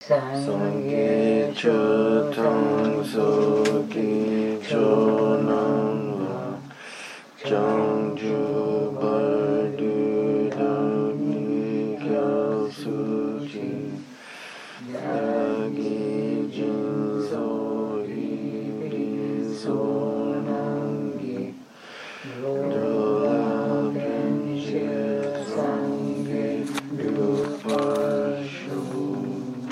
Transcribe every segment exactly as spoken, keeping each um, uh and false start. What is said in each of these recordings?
Sangye cho tong so ki cho nam la chang ju bar du da mi kya su chi ya gi jin so yi di so nam gi do la pen she sangye du pa shu.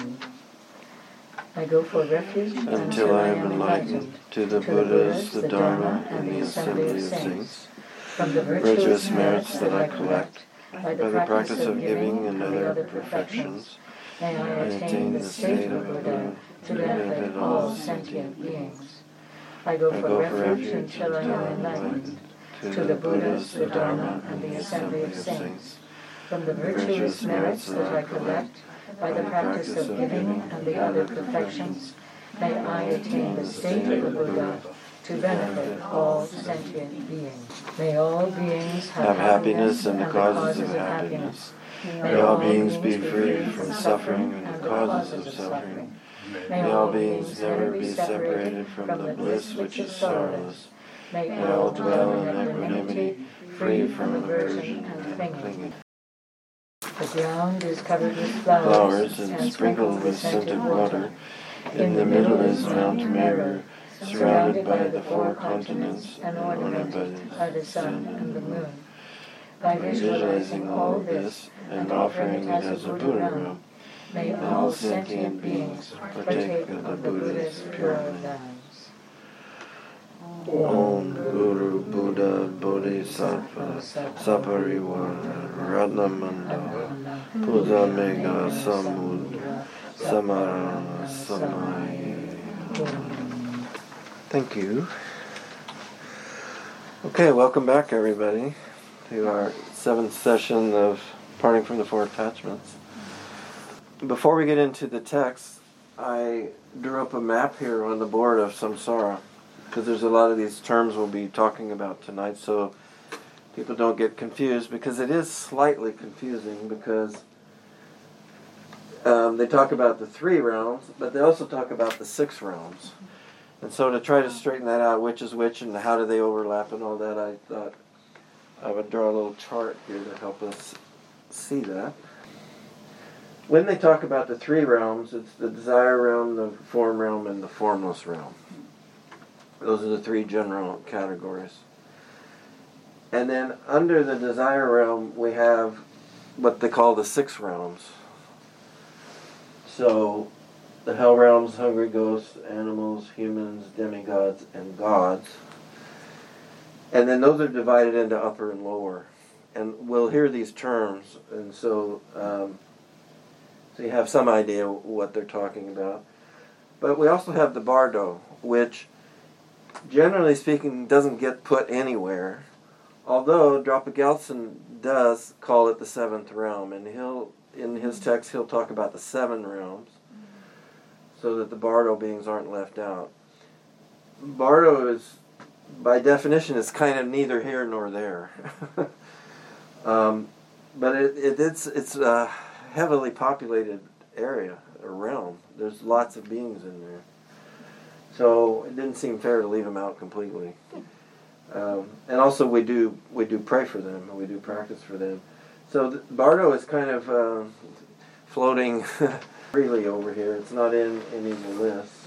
I go for refuge until I am enlightened to the Buddhas, the Dharma, and the assembly of saints, from the virtuous merits that I collect by the practice of giving and other perfections, may I attain the state of Buddha to benefit all sentient beings. I go for refuge until I am enlightened to the Buddhas, the Dharma, and the assembly of saints, from the virtuous merits that I collect by the practice of giving and the other perfections, may I attain the state of the Buddha to benefit all sentient beings. May all beings have, have happiness and the causes of happiness. May all beings be free from suffering and the causes of suffering. May all beings never be separated from the bliss which is sorrowless. May all dwell in equanimity, free from aversion and clinging. The ground is covered with flowers, flowers and, and sprinkled with scented water. In the middle is Mount Meru, surrounded by the four continents and ornamented by the sun and the moon. By visualizing all this and offering it as a Buddha realm, may all sentient beings partake of the Buddha's pure vows. Om Guru Buddha Bodhisattva Sapariwara Ratnamanda Buddha Mega Samud Samarana Samaye. Thank you. Okay, welcome back everybody to our seventh session of Parting from the Four Attachments. Before we get into the text, I drew up a map here on the board of samsara, because there's a lot of these terms we'll be talking about tonight, so people don't get confused, because it is slightly confusing, because um, they talk about the three realms, but they also talk about the six realms. And so to try to straighten that out, which is which and how do they overlap and all that, I thought I would draw a little chart here to help us see that. When they talk about the three realms, it's the desire realm, the form realm, and the formless realm. Those are the three general categories. And then under the desire realm, we have what they call the six realms. So the hell realms, hungry ghosts, animals, humans, demigods, and gods. And then those are divided into upper and lower. And we'll hear these terms, and so, um, so you have some idea what they're talking about. But we also have the bardo, which generally speaking doesn't get put anywhere, although Drapa Gelson does call it the seventh realm, and he'll in his text he'll talk about the seven realms so that the bardo beings aren't left out. Bardo is, by definition, is kind of neither here nor there. um, but it, it, it's it's a heavily populated area, a realm. There's lots of beings in there. So it didn't seem fair to leave them out completely. Um, and also we do we do pray for them, and we do practice for them. So the, Bardo is kind of uh, floating freely over here. It's not in any of the lists.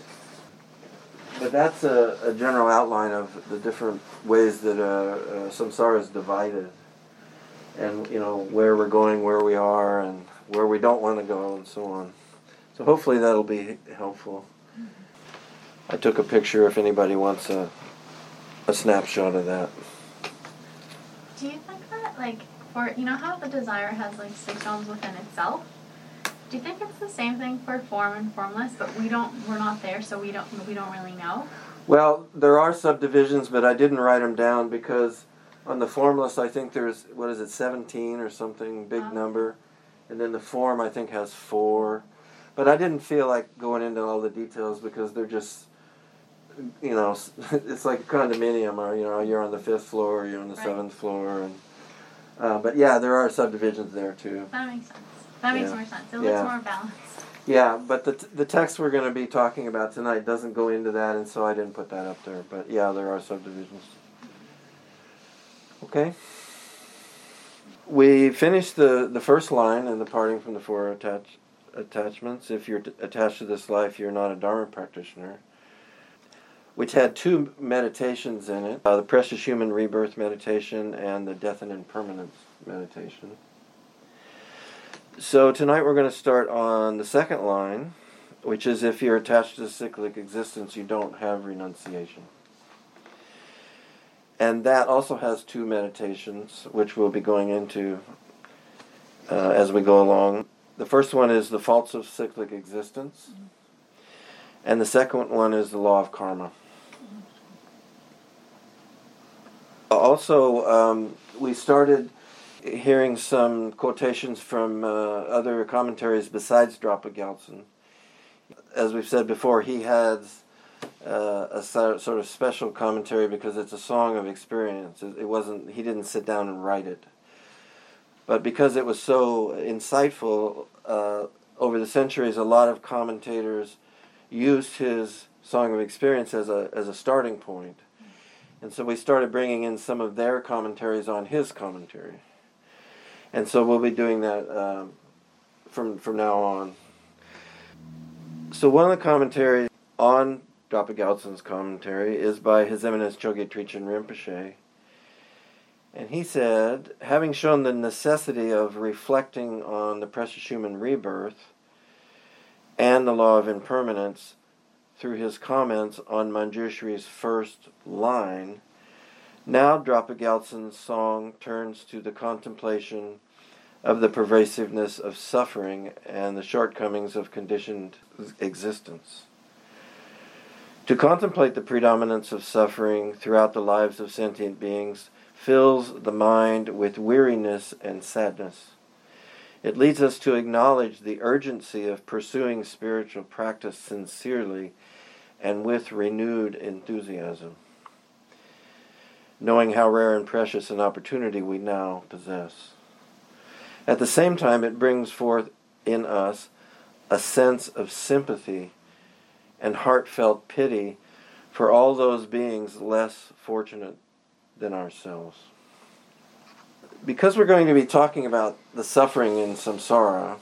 But that's a, a general outline of the different ways that uh, uh, samsara is divided. And, you know, where we're going, where we are, and where we don't want to go, and so on. So hopefully that'll be helpful. I took a picture if anybody wants a a snapshot of that. Do you think that, like, for, you know how the desire has, like, six realms within itself? Do you think it's the same thing for form and formless, but we don't, we're not there, so we don't, we don't really know? Well, there are subdivisions, but I didn't write them down because on the formless, I think there's, what is it, seventeen or something, big um, number. And then the form, I think, has four. But I didn't feel like going into all the details because they're just, you know, it's like a condominium, or, you know, you're on the fifth floor, or you're on the right. seventh floor. And uh, but yeah, there are subdivisions there too. That makes sense. That makes yeah. more sense. It yeah. looks more balanced. Yeah, but the the text we're going to be talking about tonight doesn't go into that, and so I didn't put that up there. But yeah, there are subdivisions. Okay. We finished the, the first line in the parting from the four attach, attachments. If you're t- attached to this life, you're not a Dharma practitioner, which had two meditations in it, uh, the Precious Human Rebirth meditation and the Death and Impermanence meditation. So tonight we're going to start on the second line, which is if you're attached to cyclic existence, you don't have renunciation. And that also has two meditations, which we'll be going into uh, as we go along. The first one is the faults of cyclic existence, and the second one is the law of karma. Also, um, we started hearing some quotations from uh, other commentaries besides Drapa Gyaltsen. As we've said before, he has uh, a sort of special commentary because it's a song of experience. It wasn't. He didn't sit down and write it, but because it was so insightful uh, over the centuries, a lot of commentators used his song of experience as a as a starting point, and so we started bringing in some of their commentaries on his commentary. And so we'll be doing that um, from from now on. So one of the commentaries on Drapa Gyaltsen's commentary is by His Eminence Chogyam Trichin Rinpoche. And he said, having shown the necessity of reflecting on the precious human rebirth and the law of impermanence through his comments on Manjushri's first line, now Drapa Gyaltsen's song turns to the contemplation of the pervasiveness of suffering and the shortcomings of conditioned existence. To contemplate the predominance of suffering throughout the lives of sentient beings fills the mind with weariness and sadness. It leads us to acknowledge the urgency of pursuing spiritual practice sincerely and with renewed enthusiasm, knowing how rare and precious an opportunity we now possess. At the same time, it brings forth in us a sense of sympathy and heartfelt pity for all those beings less fortunate than ourselves. Because we're going to be talking about the suffering in samsara,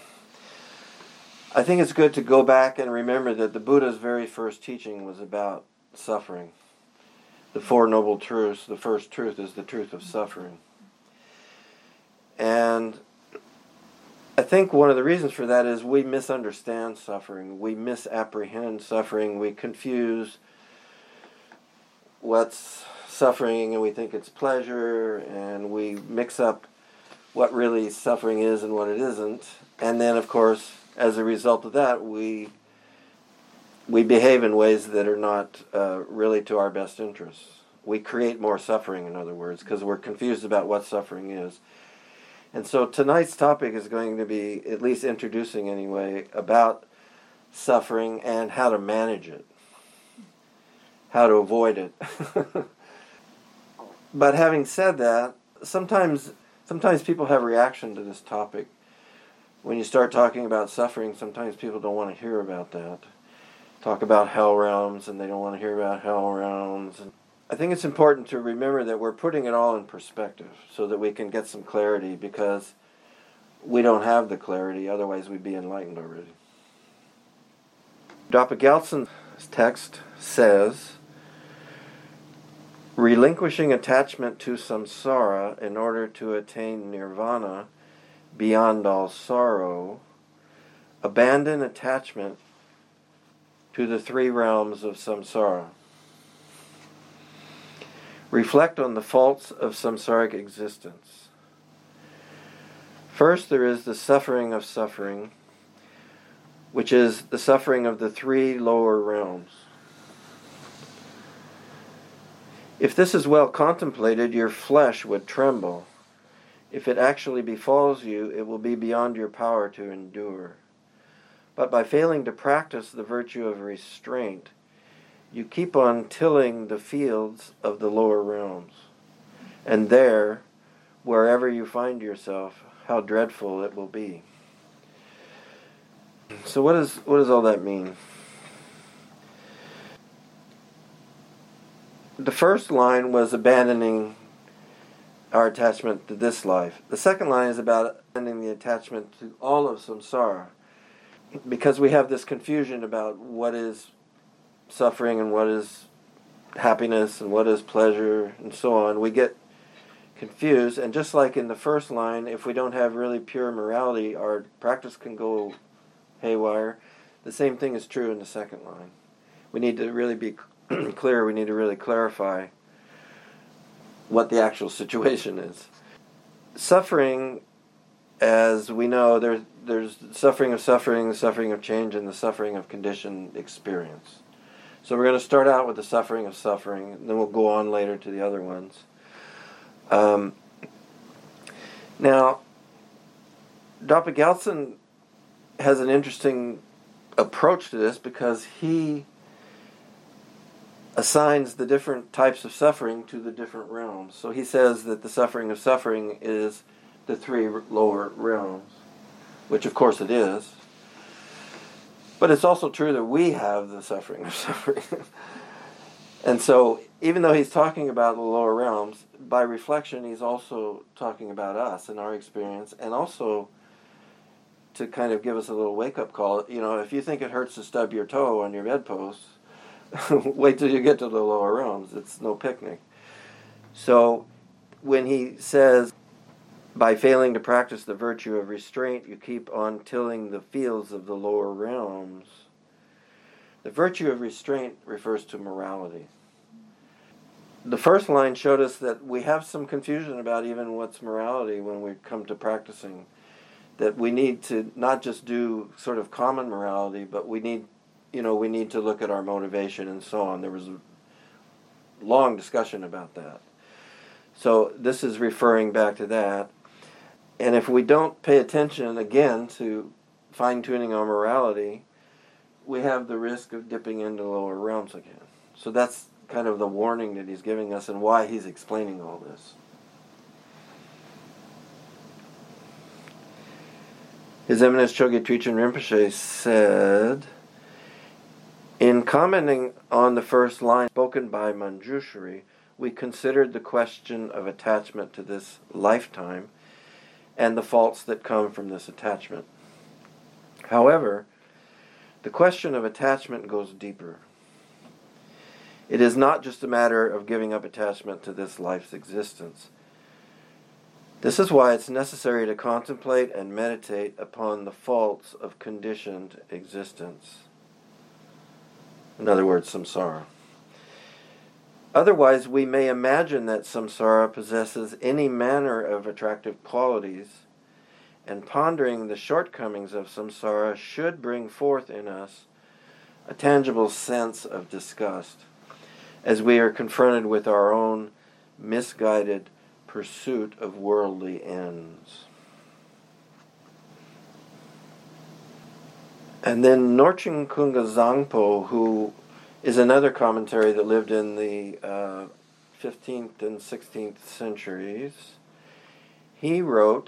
I think it's good to go back and remember that the Buddha's very first teaching was about suffering. The Four Noble Truths, the first truth is the truth of suffering. And I think one of the reasons for that is we misunderstand suffering. We misapprehend suffering. We confuse what's suffering and we think it's pleasure, and we mix up what really suffering is and what it isn't. And then, of course, as a result of that, we we behave in ways that are not uh, really to our best interests. We create more suffering, in other words, because we're confused about what suffering is. And so tonight's topic is going to be, at least introducing anyway, about suffering and how to manage it, how to avoid it. But having said that, sometimes sometimes people have reaction to this topic. When you start talking about suffering, sometimes people don't want to hear about that. Talk about hell realms, and they don't want to hear about hell realms. And I think it's important to remember that we're putting it all in perspective so that we can get some clarity, because we don't have the clarity, otherwise we'd be enlightened already. Drapa Gyaltsen's text says, relinquishing attachment to samsara in order to attain nirvana beyond all sorrow, abandon attachment to the three realms of samsara. Reflect on the faults of samsaric existence. First, there is the suffering of suffering, which is the suffering of the three lower realms. If this is well contemplated, your flesh would tremble. If it actually befalls you, it will be beyond your power to endure. But by failing to practice the virtue of restraint, you keep on tilling the fields of the lower realms. And there, wherever you find yourself, how dreadful it will be. so what is what does all that mean? The first line was abandoning our attachment to this life. The second line is about abandoning the attachment to all of samsara. Because we have this confusion about what is suffering and what is happiness and what is pleasure and so on. We get confused, and just like in the first line, if we don't have really pure morality, our practice can go haywire. The same thing is true in the second line. We need to really be clear, we need to really clarify what the actual situation is. Suffering, as we know, there's, there's suffering of suffering, the suffering of change, and the suffering of conditioned experience. So we're going to start out with the suffering of suffering, and then we'll go on later to the other ones. Um, now, Doctor Gyaltsen has an interesting approach to this because he assigns the different types of suffering to the different realms. So he says that the suffering of suffering is the three lower realms, which of course it is. But it's also true that we have the suffering of suffering. And so, even though he's talking about the lower realms, by reflection he's also talking about us and our experience, and also to kind of give us a little wake-up call. You know, if you think it hurts to stub your toe on your bedpost, wait till you get to the lower realms. It's no picnic. So, when he says, by failing to practice the virtue of restraint, you keep on tilling the fields of the lower realms. The virtue of restraint refers to morality. The first line showed us that we have some confusion about even what's morality when we come to practicing. That we need to not just do sort of common morality, but we need, you know, we need to look at our motivation and so on. There was a long discussion about that. So this is referring back to that. And if we don't pay attention, again, to fine-tuning our morality, we have the risk of dipping into lower realms again. So that's kind of the warning that he's giving us and why he's explaining all this. His Eminence Chogyam Trichin Rinpoche said, in commenting on the first line spoken by Manjushri, we considered the question of attachment to this lifetime and the faults that come from this attachment. However, the question of attachment goes deeper. It is not just a matter of giving up attachment to this life's existence. This is why it's necessary to contemplate and meditate upon the faults of conditioned existence. In other words, samsara. Otherwise, we may imagine that samsara possesses any manner of attractive qualities, and pondering the shortcomings of samsara should bring forth in us a tangible sense of disgust, as we are confronted with our own misguided pursuit of worldly ends. And then Norchen Kunga Zangpo, who is another commentary that lived in the uh, fifteenth and sixteenth centuries, he wrote,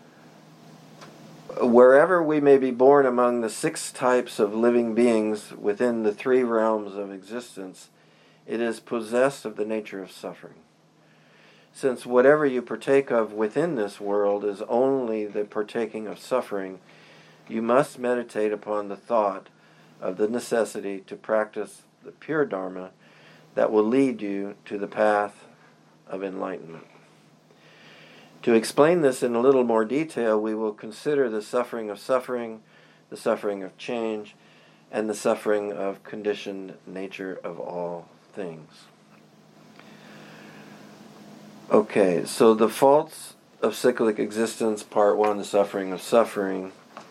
wherever we may be born among the six types of living beings within the three realms of existence, it is possessed of the nature of suffering. Since whatever you partake of within this world is only the partaking of suffering, you must meditate upon the thought of the necessity to practice the pure Dharma that will lead you to the path of enlightenment. To explain this in a little more detail, we will consider the suffering of suffering, the suffering of change, and the suffering of conditioned nature of all things. Okay, so the faults of cyclic existence, part one, the suffering of suffering.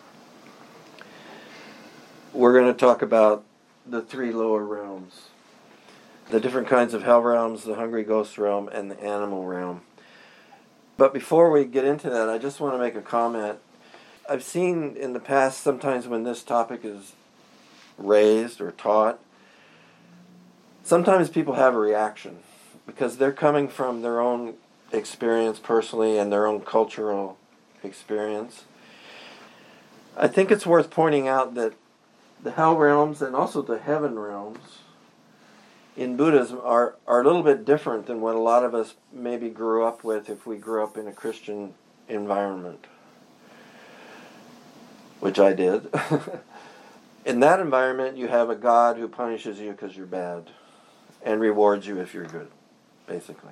We're going to talk about the three lower realms. The different kinds of hell realms, the hungry ghost realm, and the animal realm. But before we get into that, I just want to make a comment. I've seen in the past, sometimes when this topic is raised or taught, sometimes people have a reaction because they're coming from their own experience personally and their own cultural experience. I think it's worth pointing out that the hell realms and also the heaven realms in Buddhism are, are a little bit different than what a lot of us maybe grew up with if we grew up in a Christian environment, which I did. In that environment, you have a God who punishes you because you're bad and rewards you if you're good, basically.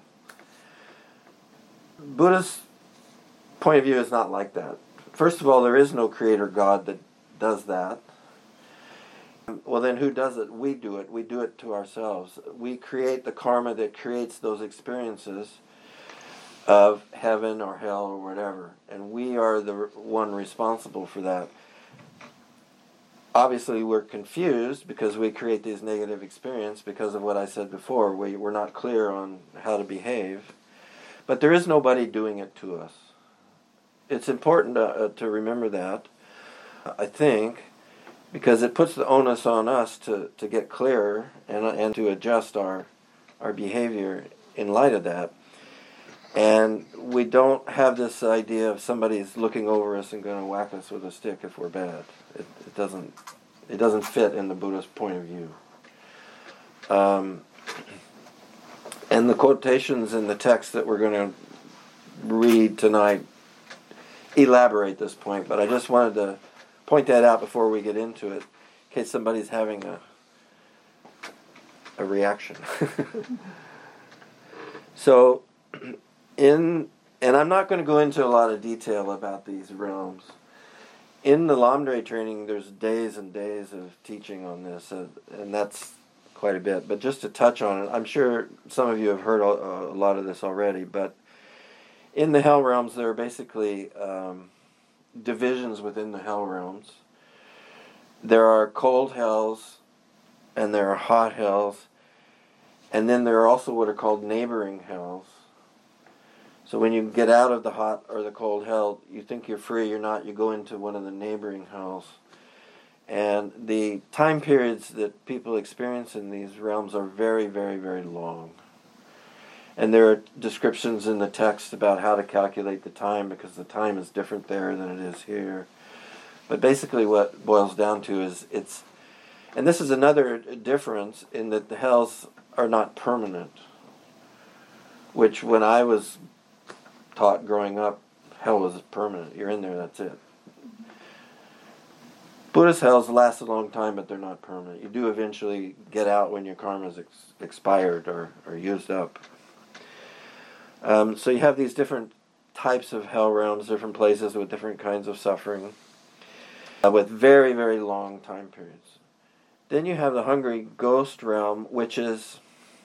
Buddhist point of view is not like that. First of all, there is no creator God that does that. Well, then who does it? We do it. We do it to ourselves. We create the karma that creates those experiences of heaven or hell or whatever. And we are the one responsible for that. Obviously, we're confused because we create these negative experiences because of what I said before. We, we're not clear on how to behave. But there is nobody doing it to us. It's important to, uh, to remember that, I think, because it puts the onus on us to, to get clearer and, and to adjust our, our behavior in light of that. And we don't have this idea of somebody's looking over us and going to whack us with a stick if we're bad. It, it doesn't it doesn't fit in the Buddhist point of view. Um, and the quotations in the text that we're going to read tonight elaborate this point, but I just wanted to point that out before we get into it, in case somebody's having a a reaction. So, in and I'm not going to go into a lot of detail about these realms. In the Lamdre training, there's days and days of teaching on this, uh, and that's quite a bit. But just to touch on it, I'm sure some of you have heard a, a lot of this already, but in the hell realms, there are basically um, divisions within the hell realms. There are cold hells, and there are hot hells, and then there are also what are called neighboring hells. So when you get out of the hot or the cold hell, you think you're free, you're not, you go into one of the neighboring hells. And the time periods that people experience in these realms are very, very, very long. And there are descriptions in the text about how to calculate the time, because the time is different there than it is here. But basically what it boils down to is it's, and this is another difference in that the hells are not permanent, which when I was taught growing up, hell was permanent. You're in there, that's it. Buddhist hells last a long time, but they're not permanent. You do eventually get out when your karma's ex- expired or, or used up. Um, so you have these different types of hell realms, different places with different kinds of suffering, uh, with very, very long time periods. Then you have the hungry ghost realm, which is,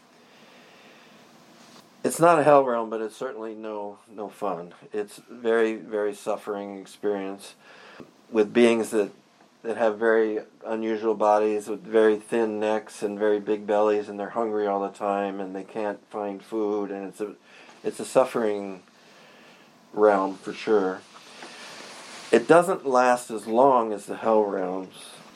it's not a hell realm, but it's certainly no no fun. It's very, very suffering experience with beings that, that have very unusual bodies with very thin necks and very big bellies, and they're hungry all the time, and they can't find food, and it's a it's a suffering realm for sure. It doesn't last as long as the hell realms.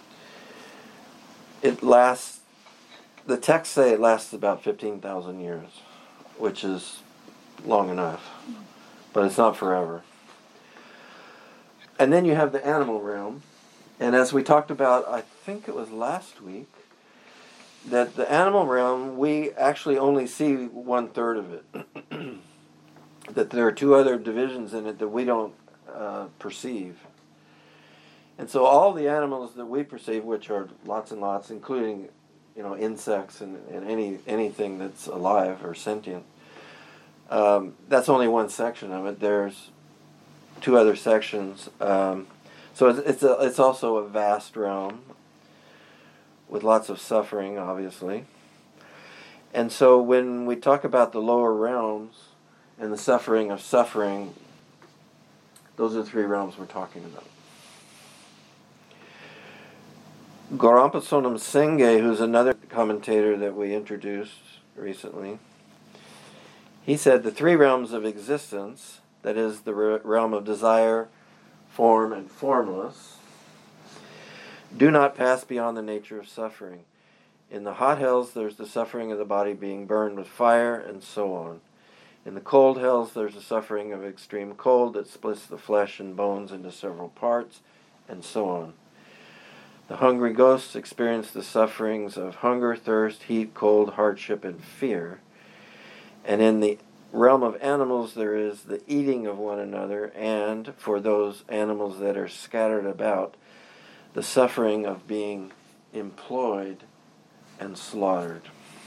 It lasts, the texts say it lasts about fifteen thousand years, which is long enough, but it's not forever. And then you have the animal realm, and as we talked about, I think it was last week, that the animal realm, we actually only see one third of it. That there are two other divisions in it that we don't uh, perceive. And so all the animals that we perceive, which are lots and lots, including, you know, insects and, and any anything that's alive or sentient, um, that's only one section of it. There's two other sections. Um, so it's it's, a, it's also a vast realm with lots of suffering, obviously. And so when we talk about the lower realms and the suffering of suffering, those are the three realms we're talking about. Gorampa Sonam Senge, who's another commentator that we introduced recently, he said the three realms of existence, that is the realm of desire, form, and formless, do not pass beyond the nature of suffering. In the hot hells, there's the suffering of the body being burned with fire, and so on. In the cold hells, there's the suffering of extreme cold that splits the flesh and bones into several parts, and so on. The hungry ghosts experience the sufferings of hunger, thirst, heat, cold, hardship, and fear. And in the realm of animals, there is the eating of one another, and for those animals that are scattered about, the suffering of being employed and slaughtered.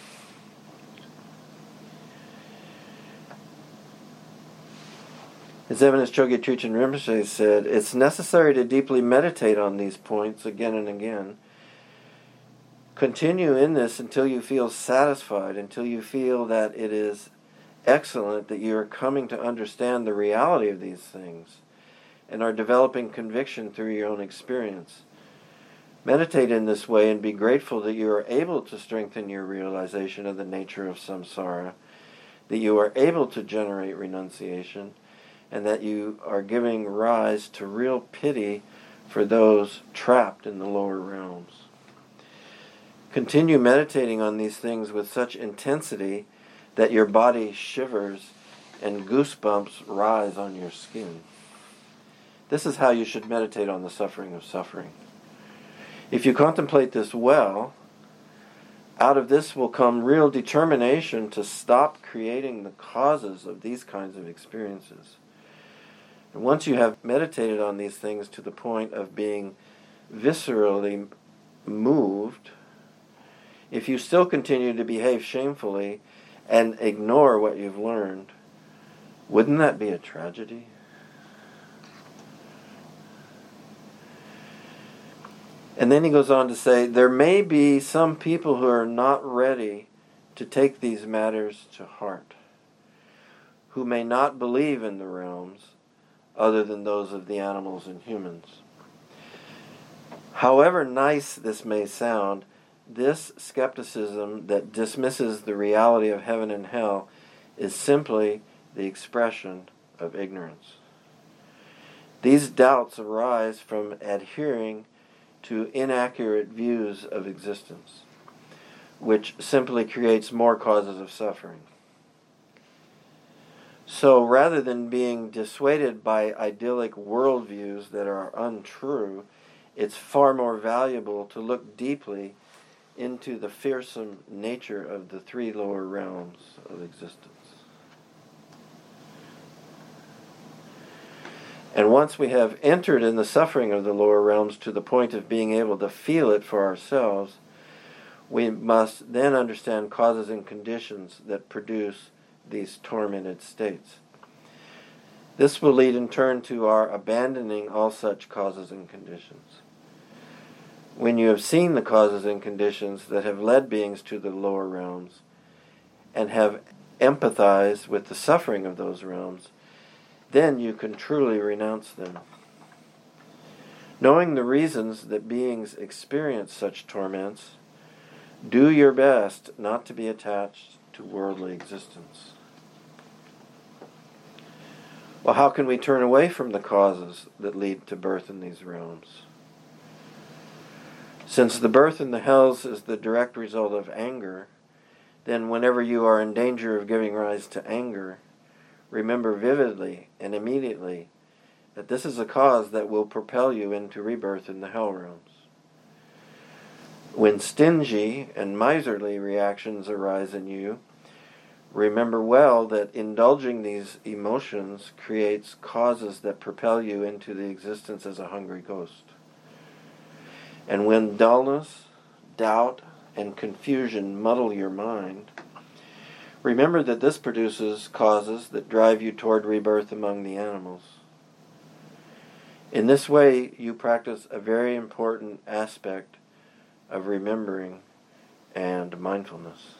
His Eminence Chogyam Trungchen Rinpoche said, it's necessary to deeply meditate on these points again and again. Continue in this until you feel satisfied, until you feel that it is excellent, that you are coming to understand the reality of these things and are developing conviction through your own experience. Meditate in this way and be grateful that you are able to strengthen your realization of the nature of samsara, that you are able to generate renunciation, and that you are giving rise to real pity for those trapped in the lower realms. Continue meditating on these things with such intensity that your body shivers and goosebumps rise on your skin. This is how you should meditate on the suffering of suffering. If you contemplate this well, out of this will come real determination to stop creating the causes of these kinds of experiences. And once you have meditated on these things to the point of being viscerally moved, if you still continue to behave shamefully and ignore what you've learned, wouldn't that be a tragedy? And then he goes on to say, there may be some people who are not ready to take these matters to heart, who may not believe in the realms other than those of the animals and humans. However nice this may sound, this skepticism that dismisses the reality of heaven and hell is simply the expression of ignorance. These doubts arise from adhering to inaccurate views of existence, which simply creates more causes of suffering. So rather than being dissuaded by idyllic worldviews that are untrue, it's far more valuable to look deeply into the fearsome nature of the three lower realms of existence. And once we have entered in the suffering of the lower realms to the point of being able to feel it for ourselves, we must then understand causes and conditions that produce these tormented states. This will lead in turn to our abandoning all such causes and conditions. When you have seen the causes and conditions that have led beings to the lower realms and have empathized with the suffering of those realms, then you can truly renounce them. Knowing the reasons that beings experience such torments, do your best not to be attached to worldly existence. Well, how can we turn away from the causes that lead to birth in these realms? Since the birth in the hells is the direct result of anger, then whenever you are in danger of giving rise to anger, remember vividly and immediately that this is a cause that will propel you into rebirth in the hell realms. When stingy and miserly reactions arise in you, remember well that indulging these emotions creates causes that propel you into the existence as a hungry ghost. And when dullness, doubt, and confusion muddle your mind, remember that this produces causes that drive you toward rebirth among the animals. In this way, you practice a very important aspect of remembering and mindfulness.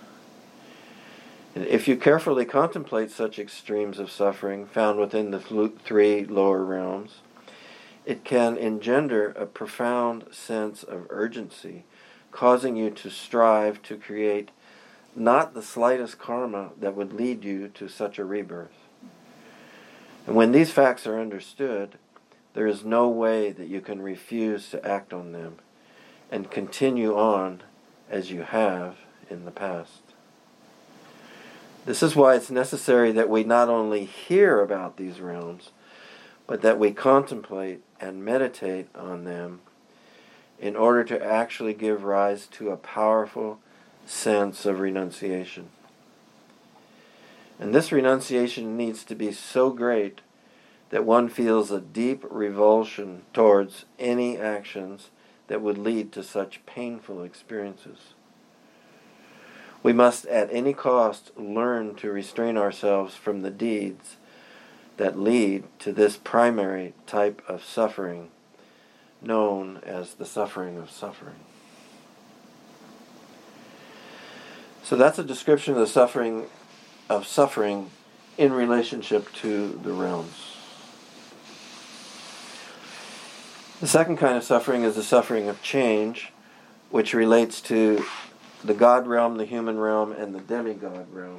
And if you carefully contemplate such extremes of suffering found within the three lower realms, it can engender a profound sense of urgency, causing you to strive to create not the slightest karma that would lead you to such a rebirth. And when these facts are understood, there is no way that you can refuse to act on them and continue on as you have in the past. This is why it's necessary that we not only hear about these realms, but that we contemplate and meditate on them in order to actually give rise to a powerful sense of renunciation. And this renunciation needs to be so great that one feels a deep revulsion towards any actions that would lead to such painful experiences. We must at any cost learn to restrain ourselves from the deeds that lead to this primary type of suffering, known as the suffering of suffering. So that's a description of the suffering of suffering in relationship to the realms. The second kind of suffering is the suffering of change, which relates to the God realm, the human realm, and the demigod realm.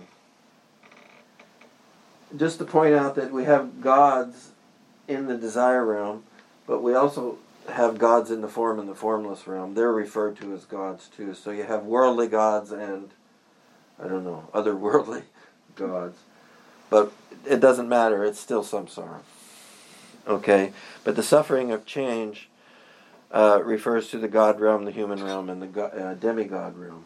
Just to point out that we have gods in the desire realm, but we also have gods in the form and the formless realm. They're referred to as gods too. So you have worldly gods and, I don't know, otherworldly gods. But it doesn't matter, it's still samsara. Okay? But the suffering of change uh, refers to the God realm, the human realm, and the go- uh, demigod realm.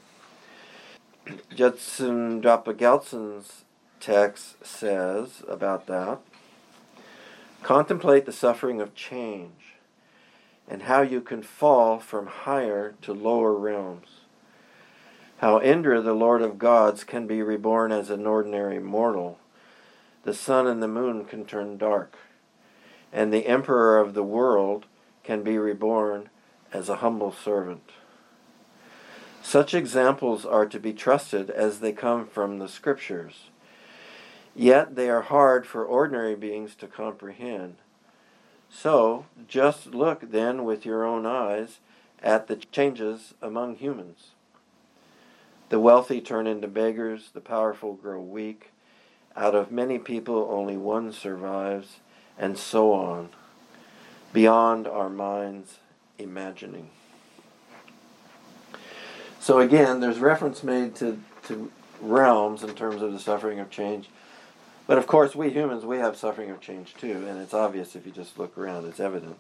Jetsun Drapa Gyaltsen's text says about that, contemplate the suffering of change and how you can fall from higher to lower realms. How Indra, the Lord of Gods, can be reborn as an ordinary mortal. The sun and the moon can turn dark. And the emperor of the world can be reborn as a humble servant. Such examples are to be trusted as they come from the scriptures. Yet they are hard for ordinary beings to comprehend. So, just look then with your own eyes at the changes among humans. The wealthy turn into beggars, the powerful grow weak. Out of many people only one survives, and so on, beyond our minds' imagining. So again, there's reference made to, to realms in terms of the suffering of change. But of course, we humans, we have suffering of change too, and it's obvious if you just look around, it's evident.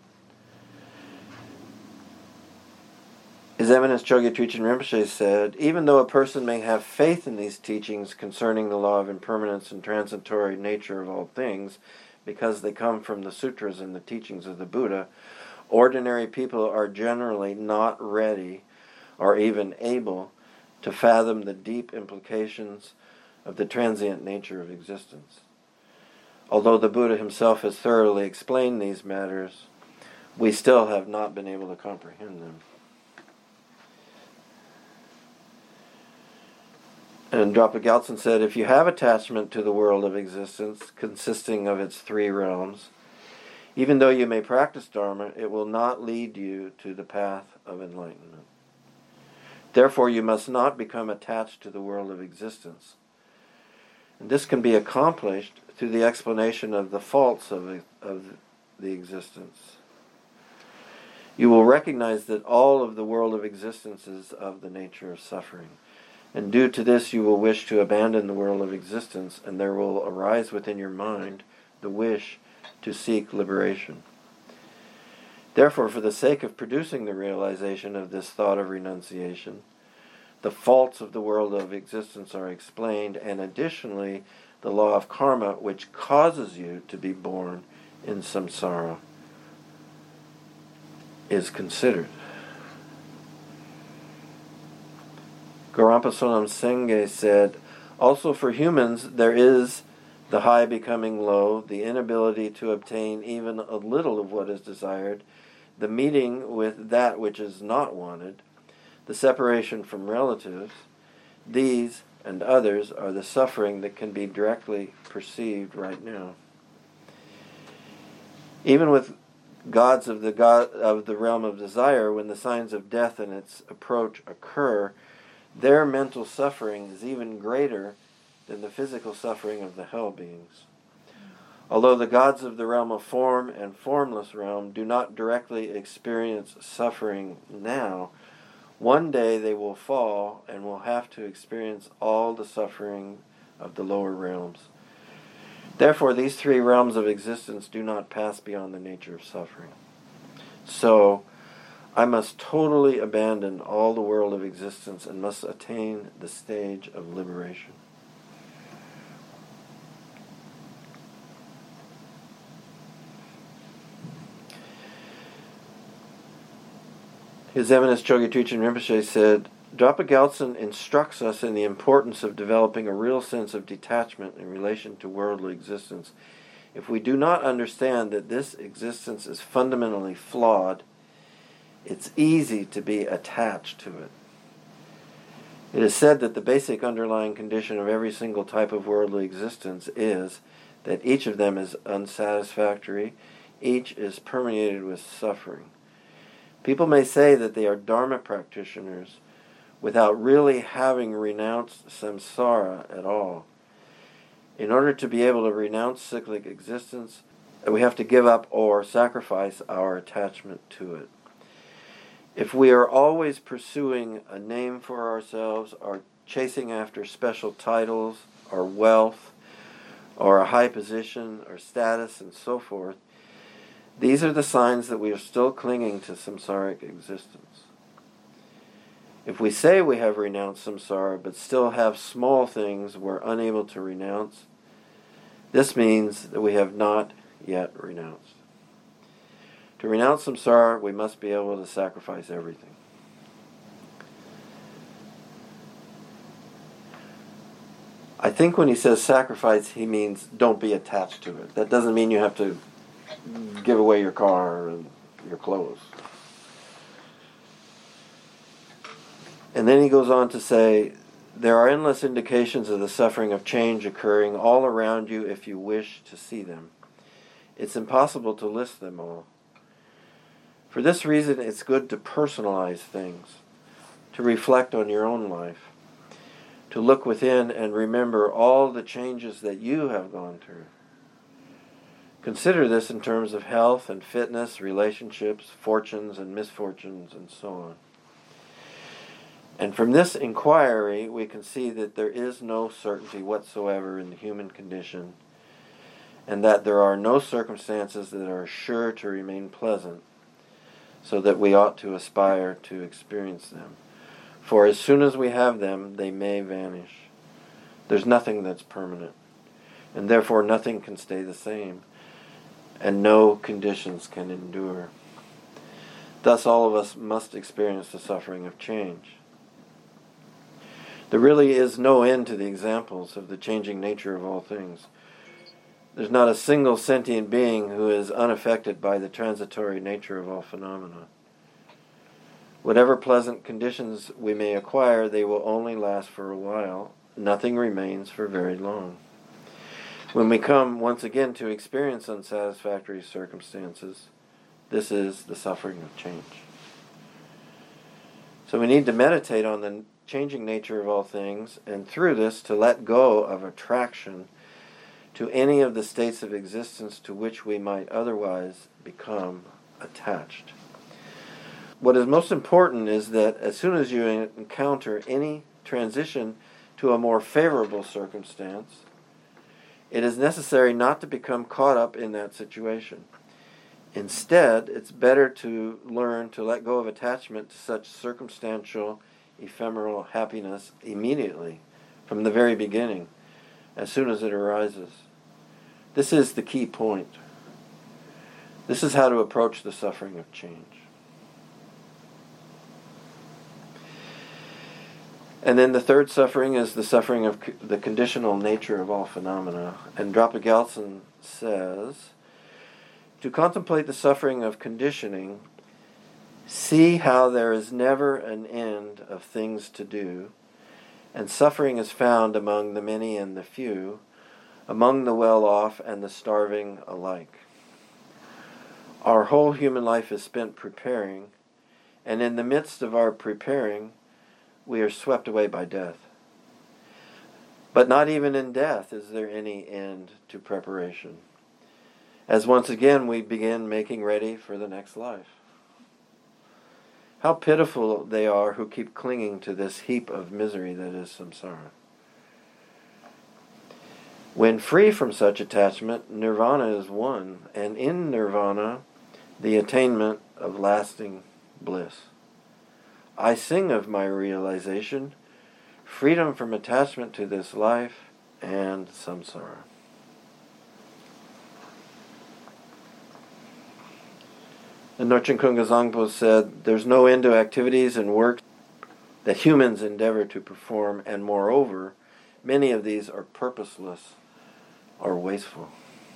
His Eminence Chogyam Trichin Rinpoche said, even though a person may have faith in these teachings concerning the law of impermanence and transitory nature of all things, because they come from the sutras and the teachings of the Buddha, ordinary people are generally not ready or even able to fathom the deep implications of the transient nature of existence. Although the Buddha himself has thoroughly explained these matters, we still have not been able to comprehend them. And Drapa Gyaltsen said, if you have attachment to the world of existence consisting of its three realms, even though you may practice Dharma, it will not lead you to the path of enlightenment. Therefore, you must not become attached to the world of existence. And this can be accomplished through the explanation of the faults of, of the existence. You will recognize that all of the world of existence is of the nature of suffering. And due to this, you will wish to abandon the world of existence, and there will arise within your mind the wish to seek liberation. Therefore, for the sake of producing the realization of this thought of renunciation, the faults of the world of existence are explained, and additionally, the law of karma, which causes you to be born in samsara, is considered. Gorampa Sonam Sengye said, also for humans there is the high becoming low, the inability to obtain even a little of what is desired, the meeting with that which is not wanted, the separation from relatives. These and others are the suffering that can be directly perceived right now. Even with gods of the god of the realm of desire, when the signs of death and its approach occur, their mental suffering is even greater than the physical suffering of the hell beings. Although the gods of the realm of form and formless realm do not directly experience suffering now, one day they will fall and will have to experience all the suffering of the lower realms. Therefore, these three realms of existence do not pass beyond the nature of suffering. So, I must totally abandon all the world of existence and must attain the stage of liberation. His Eminence Chogyam Trungpa Rinpoche said, Drapa Gyaltsen instructs us in the importance of developing a real sense of detachment in relation to worldly existence. If we do not understand that this existence is fundamentally flawed, it's easy to be attached to it. It is said that the basic underlying condition of every single type of worldly existence is that each of them is unsatisfactory, each is permeated with suffering. People may say that they are Dharma practitioners without really having renounced samsara at all. In order to be able to renounce cyclic existence, we have to give up or sacrifice our attachment to it. If we are always pursuing a name for ourselves, or chasing after special titles, or wealth, or a high position, or status, and so forth, these are the signs that we are still clinging to samsaric existence. If we say we have renounced samsara, but still have small things we're unable to renounce, this means that we have not yet renounced. To renounce samsara, we must be able to sacrifice everything. I think when he says sacrifice, he means don't be attached to it. That doesn't mean you have to give away your car and your clothes. And then he goes on to say, there are endless indications of the suffering of change occurring all around you if you wish to see them. It's impossible to list them all. For this reason, it's good to personalize things, to reflect on your own life, to look within and remember all the changes that you have gone through. Consider this in terms of health and fitness, relationships, fortunes and misfortunes, and so on. And from this inquiry, we can see that there is no certainty whatsoever in the human condition, and that there are no circumstances that are sure to remain pleasant, so that we ought to aspire to experience them. For as soon as we have them, they may vanish. There's nothing that's permanent, and therefore nothing can stay the same, and no conditions can endure. Thus all of us must experience the suffering of change. There really is no end to the examples of the changing nature of all things. There's not a single sentient being who is unaffected by the transitory nature of all phenomena. Whatever pleasant conditions we may acquire, they will only last for a while. Nothing remains for very long. When we come once again to experience unsatisfactory circumstances, this is the suffering of change. So we need to meditate on the changing nature of all things, and through this to let go of attraction to any of the states of existence to which we might otherwise become attached. What is most important is that as soon as you encounter any transition to a more favorable circumstance, it is necessary not to become caught up in that situation. Instead, it's better to learn to let go of attachment to such circumstantial, ephemeral happiness immediately, from the very beginning, as soon as it arises. This is the key point. This is how to approach the suffering of change. And then the third suffering is the suffering of c- the conditional nature of all phenomena. And Drapa Gyaltsen says, to contemplate the suffering of conditioning, see how there is never an end of things to do, and suffering is found among the many and the few, among the well-off and the starving alike. Our whole human life is spent preparing, and in the midst of our preparing, we are swept away by death. But not even in death is there any end to preparation, as once again we begin making ready for the next life. How pitiful they are who keep clinging to this heap of misery that is samsara. When free from such attachment, nirvana is won, and in nirvana, the attainment of lasting bliss. I sing of my realization, freedom from attachment to this life and samsara. And Norchen Kunga Zangpo said, there's no end to activities and works that humans endeavor to perform, and moreover, many of these are purposeless or wasteful.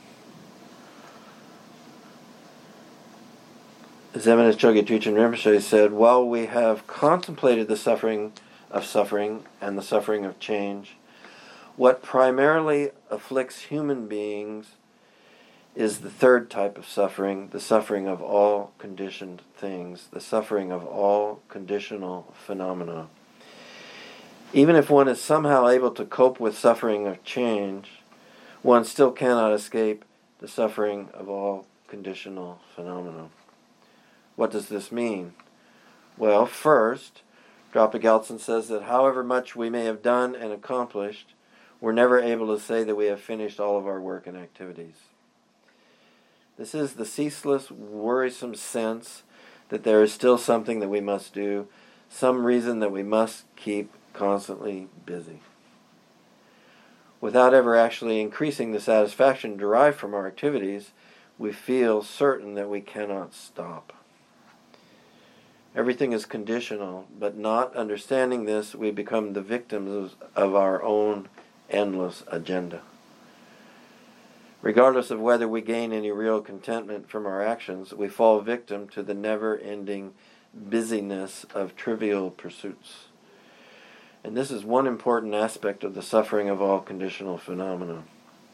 His Eminence Chogyam Trungchen Rinpoche said, while we have contemplated the suffering of suffering and the suffering of change, what primarily afflicts human beings is the third type of suffering, the suffering of all conditioned things, the suffering of all conditional phenomena. Even if one is somehow able to cope with suffering of change, one still cannot escape the suffering of all conditional phenomena. What does this mean? Well, first, Drapa Gyaltsen says that however much we may have done and accomplished, we're never able to say that we have finished all of our work and activities. This is the ceaseless, worrisome sense that there is still something that we must do, some reason that we must keep constantly busy. Without ever actually increasing the satisfaction derived from our activities, we feel certain that we cannot stop. Everything is conditional, but not understanding this, we become the victims of our own endless agenda. Regardless of whether we gain any real contentment from our actions, we fall victim to the never-ending busyness of trivial pursuits. And this is one important aspect of the suffering of all conditional phenomena.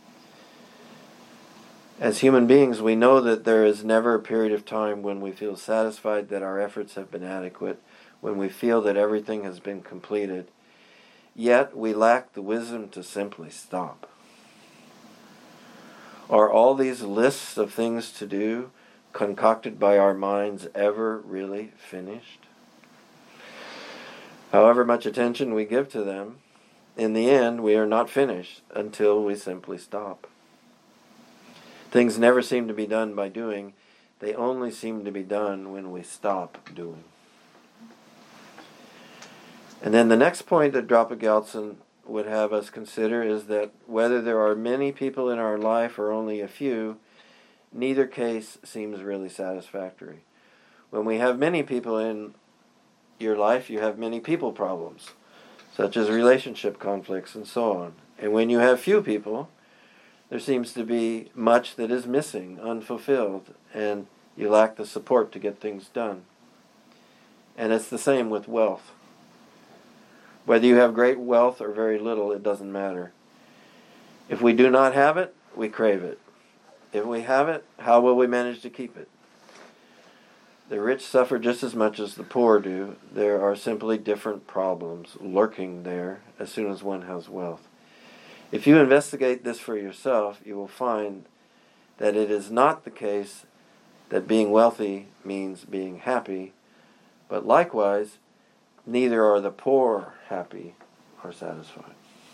As human beings, we know that there is never a period of time when we feel satisfied that our efforts have been adequate, when we feel that everything has been completed, yet we lack the wisdom to simply stop. Are all these lists of things to do, concocted by our minds, ever really finished? However much attention we give to them, in the end we are not finished until we simply stop. Things never seem to be done by doing, they only seem to be done when we stop doing. And then the next point that Drapa Gyaltsen would have us consider is that whether there are many people in our life or only a few, neither case seems really satisfactory. When we have many people in your life, you have many people problems, such as relationship conflicts and so on. And when you have few people, there seems to be much that is missing, unfulfilled, and you lack the support to get things done. And it's the same with wealth. Whether you have great wealth or very little, it doesn't matter. If we do not have it, we crave it. If we have it, how will we manage to keep it? The rich suffer just as much as the poor do. There are simply different problems lurking there as soon as one has wealth. If you investigate this for yourself, you will find that it is not the case that being wealthy means being happy, but likewise, neither are the poor happy or satisfied.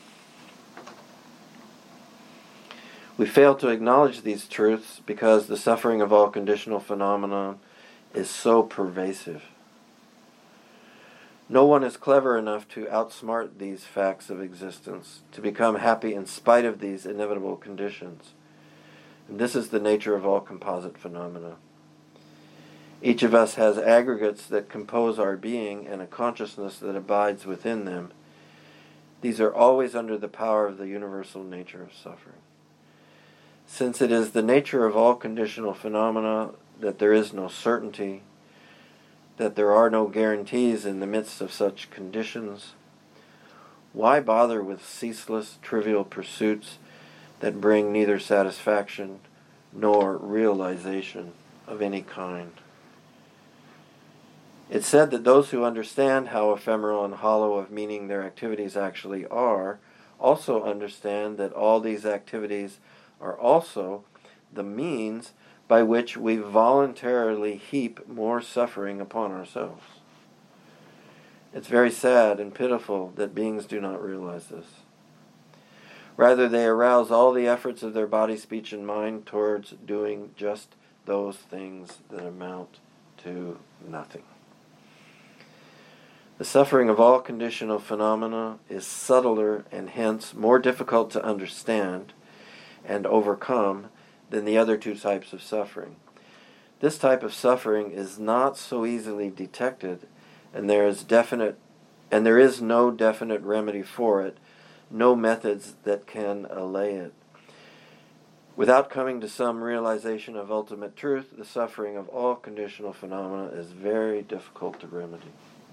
We fail to acknowledge these truths because the suffering of all conditional phenomena is so pervasive. No one is clever enough to outsmart these facts of existence, to become happy in spite of these inevitable conditions. And this is the nature of all composite phenomena. Each of us has aggregates that compose our being and a consciousness that abides within them. These are always under the power of the universal nature of suffering. Since it is the nature of all conditional phenomena that there is no certainty, that there are no guarantees in the midst of such conditions, why bother with ceaseless, trivial pursuits that bring neither satisfaction nor realization of any kind? It's said that those who understand how ephemeral and hollow of meaning their activities actually are also understand that all these activities are also the means by which we voluntarily heap more suffering upon ourselves. It's very sad and pitiful that beings do not realize this. Rather, they arouse all the efforts of their body, speech, and mind towards doing just those things that amount to nothing. The suffering of all conditional phenomena is subtler and hence more difficult to understand and overcome than the other two types of suffering. This type of suffering is not so easily detected, and there is definite and there is no definite remedy for it, no methods that can allay it. Without coming to some realization of ultimate truth, the suffering of all conditional phenomena is very difficult to remedy.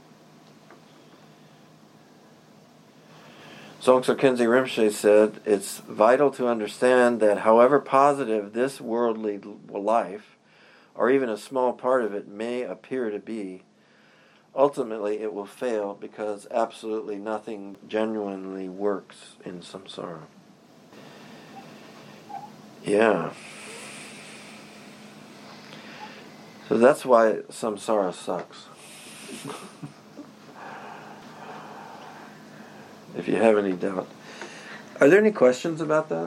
Dzongtse Khyentse Rinpoche said, it's vital to understand that however positive this worldly life, or even a small part of it, may appear to be, ultimately it will fail because absolutely nothing genuinely works in samsara. Yeah. So that's why samsara sucks. If you have any doubt. Are there any questions about that?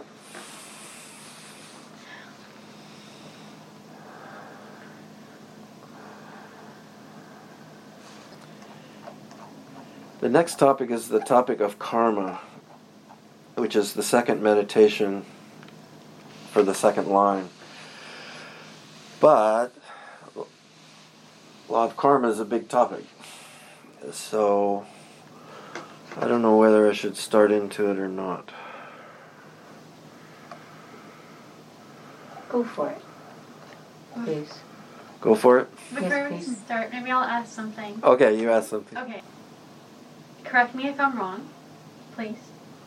The next topic is the topic of karma, which is the second meditation for the second line. But law of karma is a big topic. So I don't know whether I should start into it or not. Go for it, please. Go for it? Before Yes, we please. start, maybe I'll ask something. Okay, you asked something. Okay. Correct me if I'm wrong, please.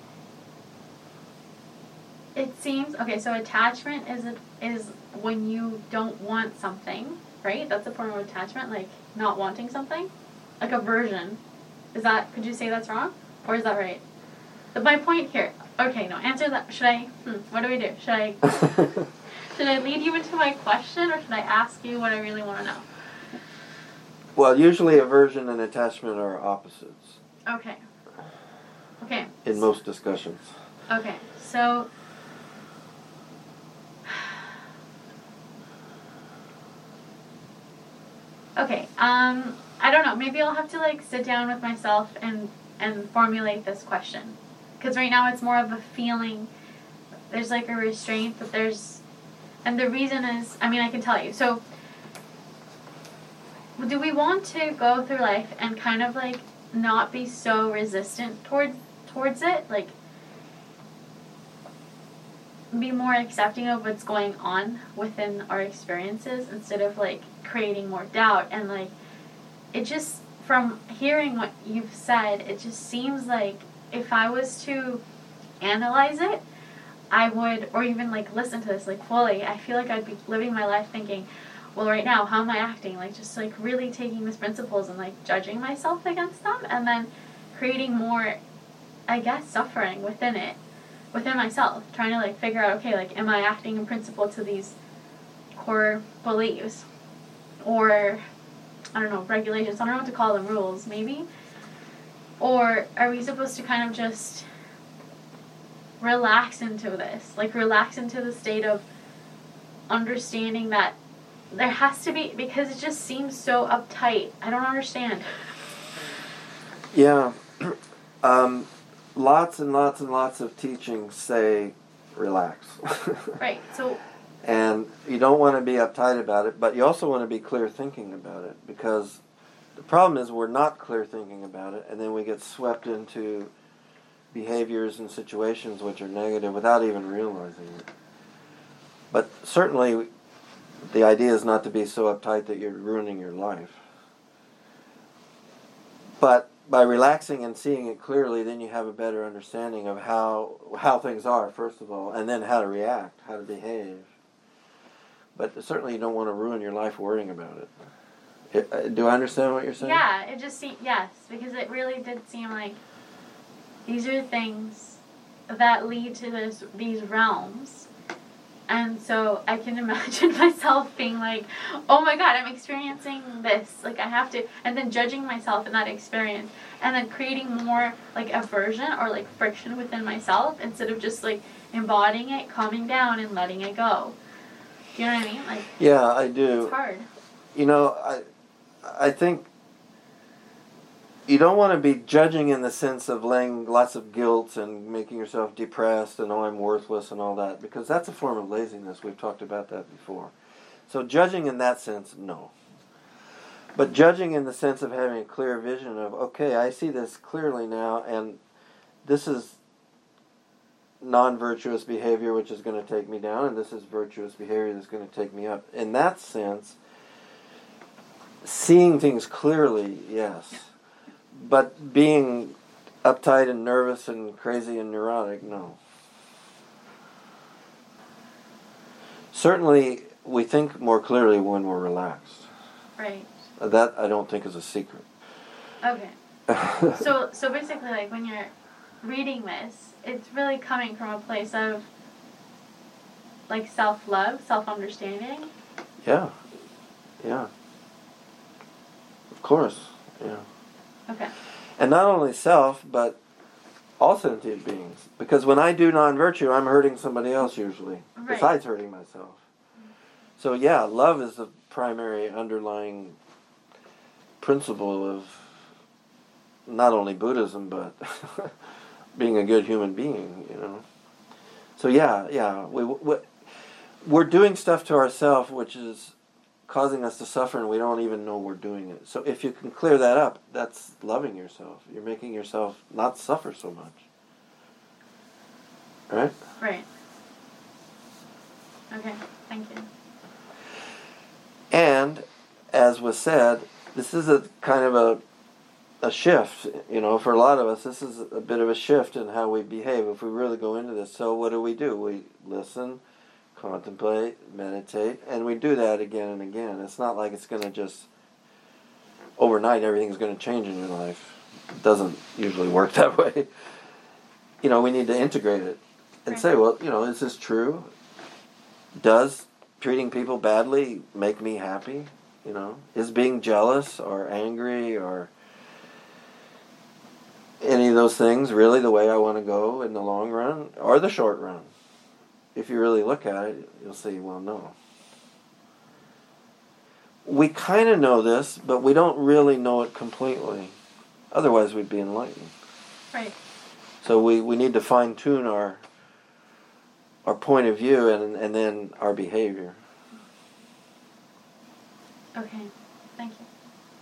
It seems, okay, so attachment is a, is when you don't want something, right? That's a form of attachment, like not wanting something? Like aversion. Is that, could you say that's wrong? Or is that right? But my point here, okay, no, answer that. Should I, hmm, what do we do? Should I, should I lead you into my question or should I ask you what I really want to know? Well, usually aversion and attachment are opposites. Okay. Okay. In most discussions. Okay, so okay, um, I don't know. Maybe I'll have to like sit down with myself and and formulate this question, because right now it's more of a feeling. There's like a restraint, but there's, and the reason is, I mean, I can tell you. So, do we want to go through life and kind of like not be so resistant towards towards it, like be more accepting of what's going on within our experiences instead of like creating more doubt? And like it just, from hearing what you've said, it just seems like if I was to analyze it, I would, or even like listen to this like fully, I feel like I'd be living my life thinking, well, right now, how am I acting? Like just like really taking these principles and like judging myself against them, and then creating more, I guess, suffering within it, within myself, trying to like figure out, okay, like, am I acting in principle to these core beliefs? Or, I don't know, regulations, I don't know what to call them, rules, maybe? Or are we supposed to kind of just relax into this? Like, relax into the state of understanding that there has to be, because it just seems so uptight. I don't understand. Yeah. um, lots and lots and lots of teachings say relax. Right, so... And you don't want to be uptight about it, but you also want to be clear thinking about it, because the problem is we're not clear thinking about it, and then we get swept into behaviors and situations which are negative without even realizing it. But certainly the idea is not to be so uptight that you're ruining your life. But by relaxing and seeing it clearly, then you have a better understanding of how how things are, first of all, and then how to react, how to behave. But certainly you don't want to ruin your life worrying about it. it do I understand what you're saying? Yeah, it just seemed, yes, because it really did seem like these are things that lead to this these realms. And so I can imagine myself being like, oh my God, I'm experiencing this. Like, I have to, and then judging myself in that experience, and then creating more like aversion or like friction within myself instead of just like embodying it, calming down, and letting it go. Do you know what I mean? Like, yeah, I do. It's hard. You know, I, I think you don't want to be judging in the sense of laying lots of guilt and making yourself depressed and, oh, I'm worthless and all that, because that's a form of laziness. We've talked about that before. So judging in that sense, no. But judging in the sense of having a clear vision of, okay, I see this clearly now, and this is non-virtuous behavior which is going to take me down, and this is virtuous behavior that's going to take me up. In that sense, seeing things clearly, yes. But being uptight and nervous and crazy and neurotic, no. Certainly, we think more clearly when we're relaxed. Right. That, I don't think, is a secret. Okay. so, so basically, like, when you're reading this, it's really coming from a place of, like, self-love, self-understanding? Yeah. Yeah. Of course. Yeah. Okay. And not only self, but all sentient beings. Because when I do non-virtue, I'm hurting somebody else usually, Right. besides hurting myself. So yeah, love is the primary underlying principle of not only Buddhism, but being a good human being, you know. So yeah, yeah, we, we, we're doing stuff to ourselves which is causing us to suffer, and we don't even know we're doing it. So if you can clear that up, that's loving yourself. You're making yourself not suffer so much. Right? Right. Okay, thank you. And, as was said, this is a kind of a a shift, you know, for a lot of us. This is a bit of a shift in how we behave if we really go into this. So what do we do? We listen, contemplate, meditate, and we do that again and again. It's not like it's going to just, overnight everything's going to change in your life. It doesn't usually work that way. You know, we need to integrate it and say, well, you know, is this true? Does treating people badly make me happy? You know, is being jealous or angry or any of those things really the way I want to go in the long run or the short run? If you really look at it, you'll see, well, no. We kind of know this, but we don't really know it completely. Otherwise, we'd be enlightened. Right. So we, we need to fine-tune our our point of view and and then our behavior. Okay, thank you.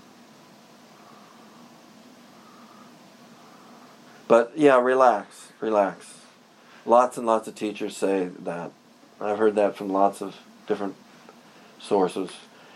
But yeah, relax, relax. Lots and lots of teachers say that. I've heard that from lots of different sources.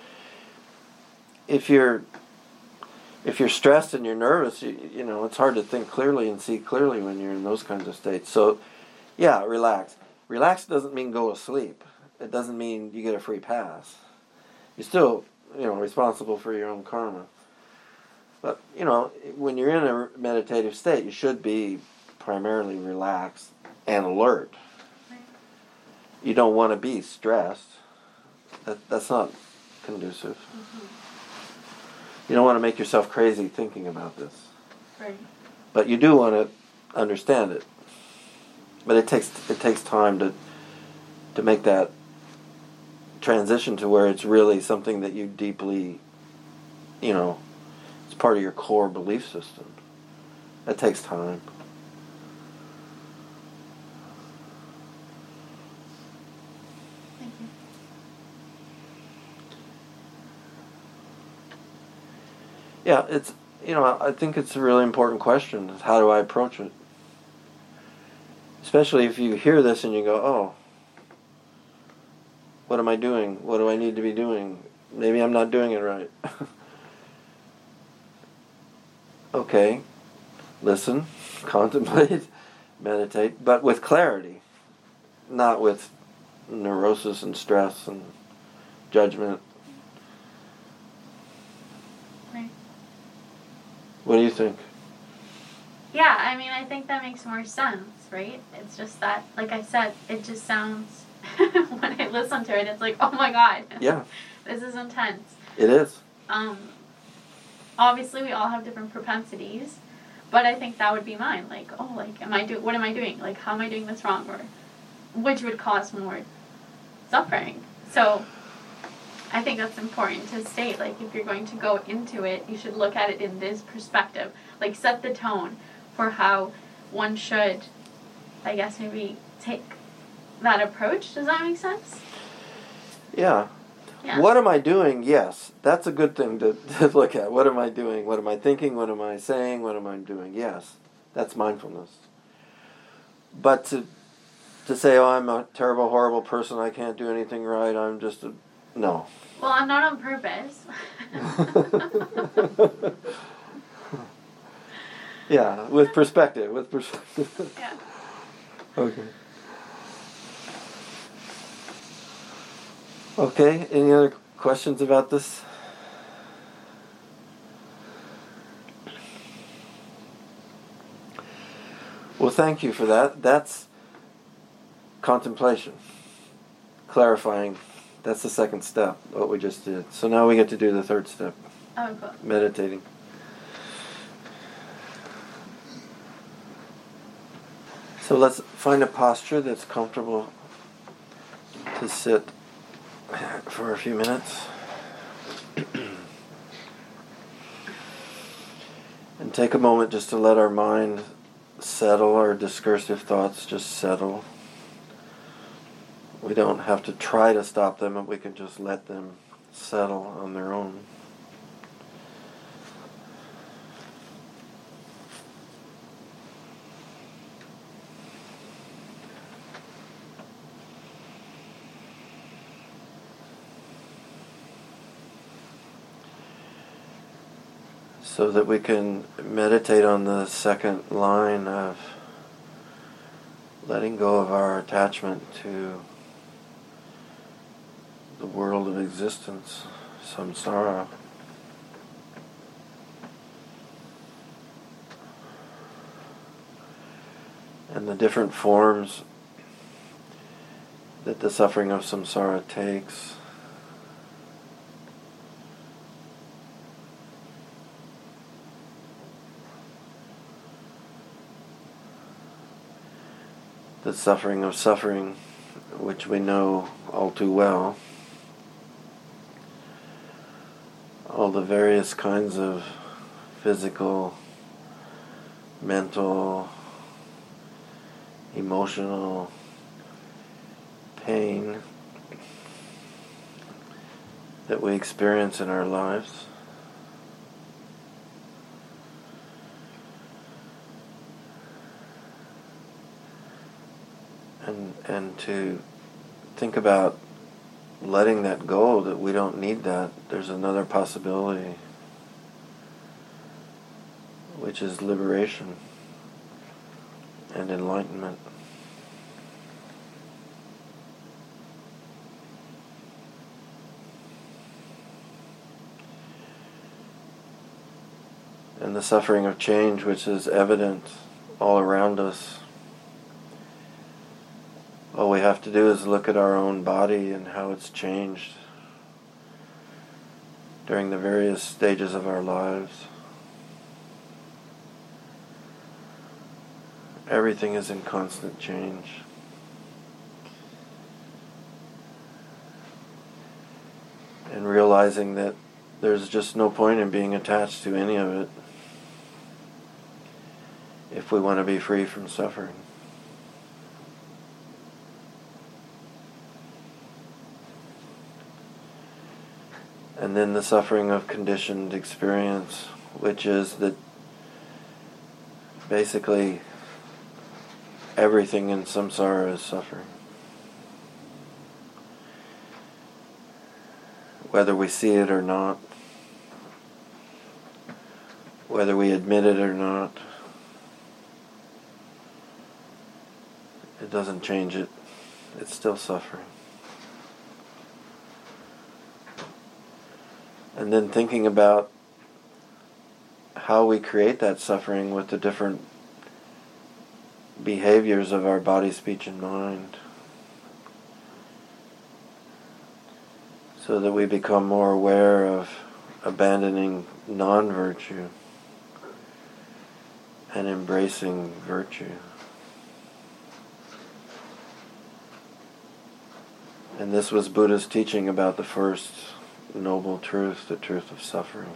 If you're if you're stressed and you're nervous, you, you know, it's hard to think clearly and see clearly when you're in those kinds of states. So, yeah, relax. Relax doesn't mean go to sleep. It doesn't mean you get a free pass. You're still, you know, responsible for your own karma. But, you know, when you're in a meditative state, you should be primarily relaxed and alert. You don't want to be stressed. That, that's not conducive. Mm-hmm. You don't want to make yourself crazy thinking about this. Right. But you do want to understand it. But it takes it takes time to to make that transition to where it's really something that you deeply, you know, it's part of your core belief system. That takes time. Thank you. Yeah, it's, you know, I think it's a really important question. Is how do I approach it? Especially if you hear this and you go, oh, what am I doing? What do I need to be doing? Maybe I'm not doing it right. Okay, listen, contemplate, meditate, but with clarity, not with neurosis and stress and judgment. Right. What do you think? Yeah, I mean, I think that makes more sense, right? It's just that, like I said, it just sounds, when I listen to it, it's like, oh my God. Yeah. This is intense. It is. Um, obviously, we all have different propensities, but I think that would be mine. Like, oh, like, am I do? What am I doing? Like, how am I doing this wrong? Or, which would cause more suffering. So, I think that's important to state. Like, if you're going to go into it, you should look at it in this perspective. Like, set the tone for how one should, I guess, maybe take that approach. Does that make sense? Yeah. Yeah. What am I doing? Yes. That's a good thing to, to look at. What am I doing? What am I thinking? What am I saying? What am I doing? Yes. That's mindfulness. But to to say, oh, I'm a terrible, horrible person, I can't do anything right, I'm just a... No. Well, I'm not on purpose. Yeah, with perspective, with perspective. Yeah. Okay. Okay, any other questions about this? Well, thank you for that. That's contemplation, clarifying. That's the second step, what we just did. So now we get to do the third step, Oh, cool. meditating. So let's find a posture that's comfortable to sit for a few minutes. And take a moment just to let our mind settle, our discursive thoughts just settle. We don't have to try to stop them, and we can just let them settle on their own. So that we can meditate on the second line of letting go of our attachment to the world of existence, samsara. And the different forms that the suffering of samsara takes. The suffering of suffering, which we know all too well. All the various kinds of physical, mental, emotional pain that we experience in our lives. And, and to think about letting that go, that we don't need that. There's another possibility, which is liberation and enlightenment. And the suffering of change, which is evident all around us. All we have to do is look at our own body and how it's changed during the various stages of our lives. Everything is in constant change. And realizing that there's just no point in being attached to any of it if we want to be free from suffering. And then the suffering of conditioned experience, which is that basically everything in samsara is suffering. Whether we see it or not, whether we admit it or not, it doesn't change it. It's still suffering. And then thinking about how we create that suffering with the different behaviors of our body, speech, and mind, so that we become more aware of abandoning non-virtue and embracing virtue. And this was Buddha's teaching about the first noble truth, the truth of suffering.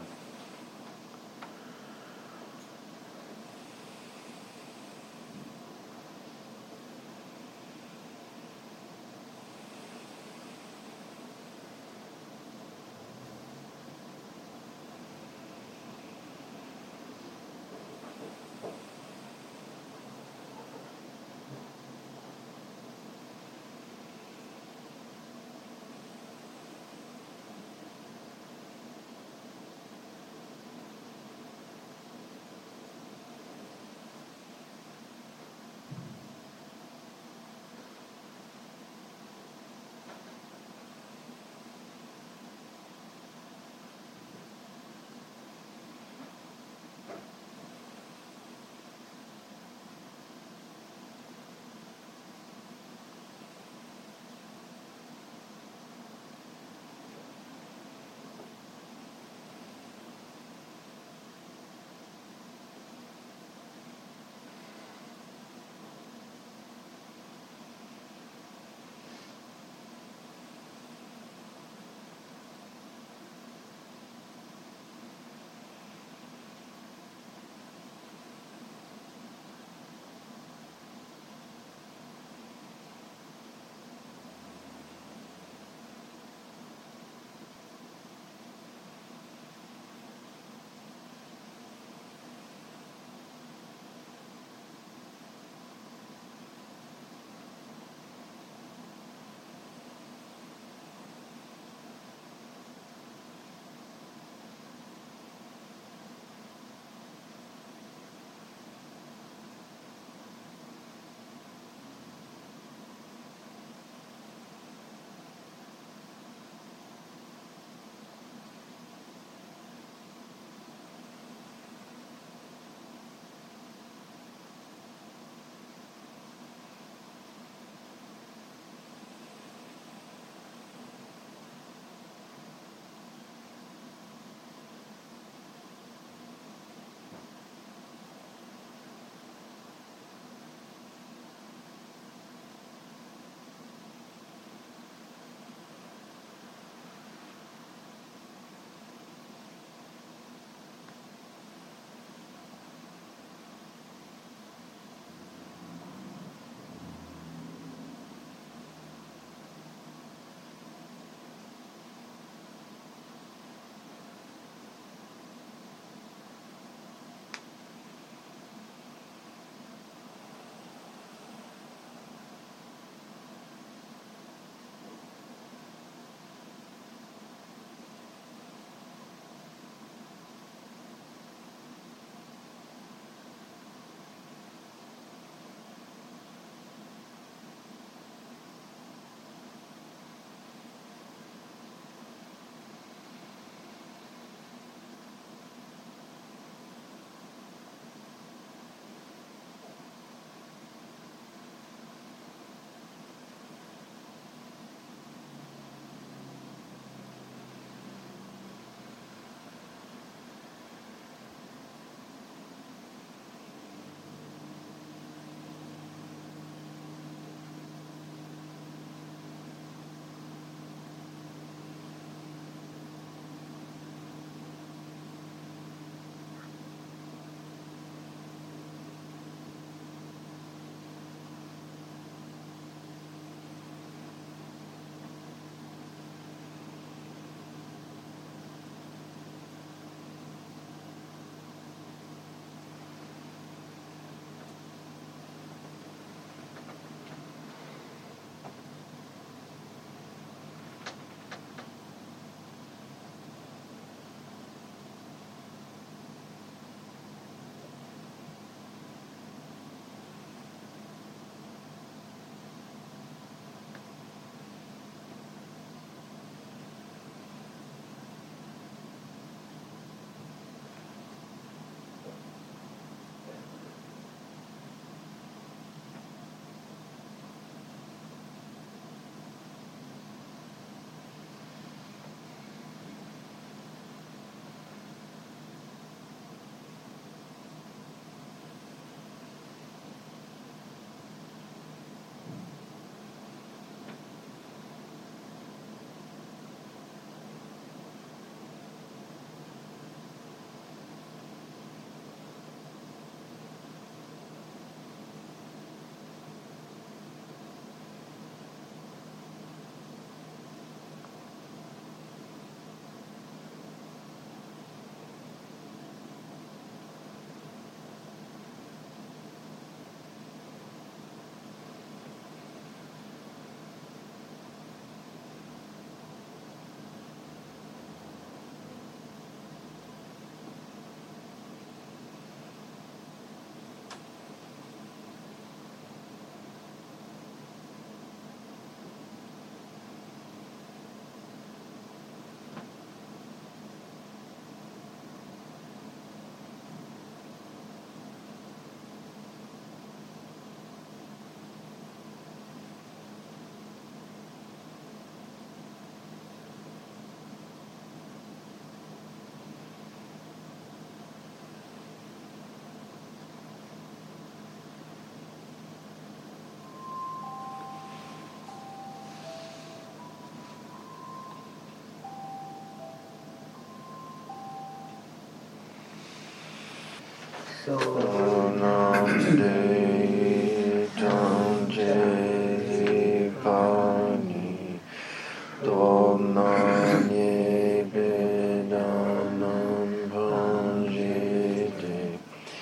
So Nam de tam je pani dom nam ye bedanam panjite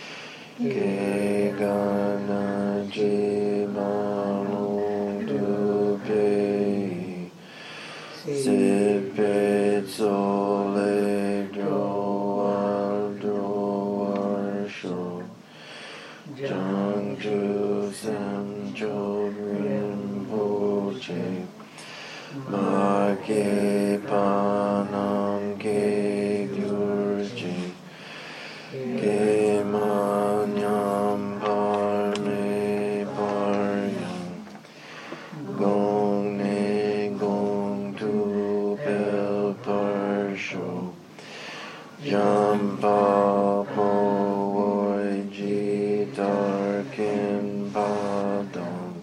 ke gana je manung du pe Sipet sole droar droar sho Jangju sam chod rinpoche Ma ke panam ke gyurje Ke manyam parme paryam Gong ne gong tu pel parsho Jampa po voi ji tarkin padong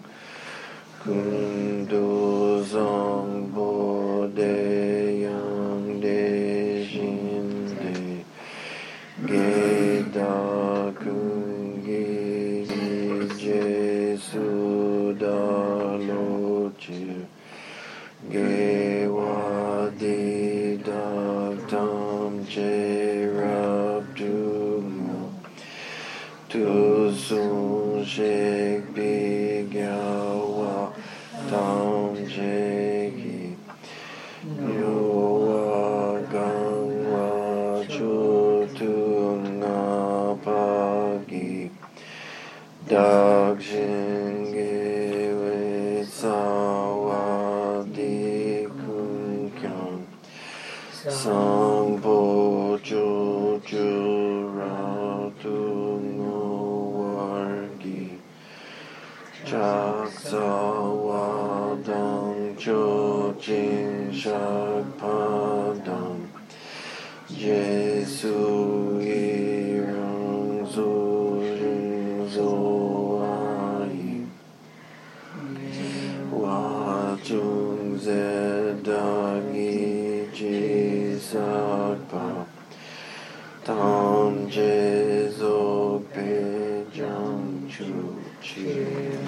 Kundu zong bo de yang de jin de Ge da kun gi je su da lo chi Ge wa di da tam che rab tu mo Tu sun shek bi gya wa tam che ki Yo wa gang wa chu tu nga pa gi Dag jin ge we sa wa di kun kyang Sang po chu chu ra tu ngo war gi Chak sa wa dang cho jin shak pa dang Jesu yi rang zu rin zo a yi Wa chung ze da gi ji sak pa Tam je zo pe jang chu chi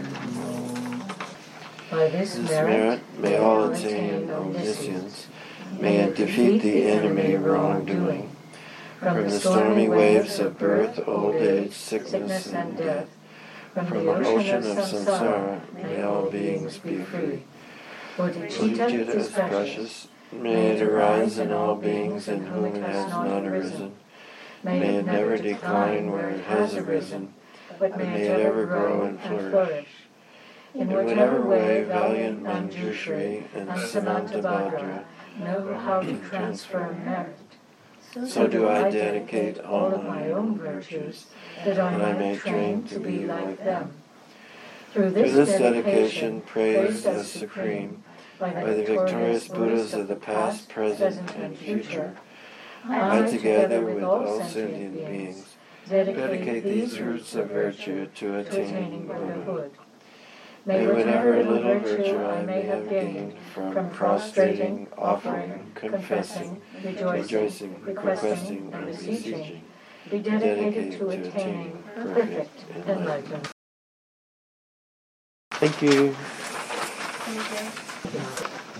by this This merit, merit may all attain omniscience, may it defeat the enemy wrongdoing. From the stormy waves of birth, old age, sickness, and death, from the ocean of samsara, may all beings be free. Bodhicitta is precious, may it arise in all beings in whom it has not arisen. May it never decline where it has arisen, but may it ever grow and flourish. In whatever way valiant Manjushri and Samantabhadra know how to transfer merit, so do I dedicate all of my own virtues, that I may train to be like them. Through this dedication, praised as supreme by the victorious Buddhas of the past, present, and future, I, together with all sentient beings, dedicate these roots of virtue to attaining Buddhahood. May whatever little virtue I may have gained from prostrating, offering, confessing, rejoicing, requesting, and beseeching, be dedicated to attaining perfect enlightenment. Thank you.